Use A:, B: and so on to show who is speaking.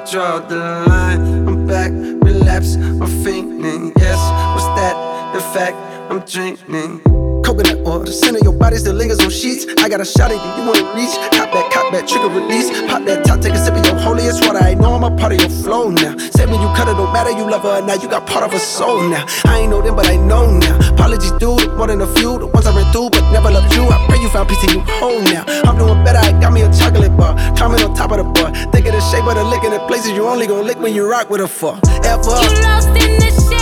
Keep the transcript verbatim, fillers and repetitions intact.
A: draw the line. I'm back, relapse, I'm fainting. Yes, what's that? In fact, I'm dreaming. Coconut oil, the scent of your body still lingers on sheets. I got a shot at you, you wanna reach. Cop back, cop back, trigger release. Pop that top, take a sip of your holiest water. I know I'm a part of your flow now. Said when you cut it, don't matter, you love her or not. You got part of her soul now. I ain't know them, but I know now. Apologies due, more than a few. The ones I ran through, but never loved you. I pray you found peace and you whole now. I'm doing better, I got me a chocolate bar. Climbing on top of the bar. Think of the shape of the lick in the places you only gon' lick when you rock with her for ever.
B: You lost in the shade.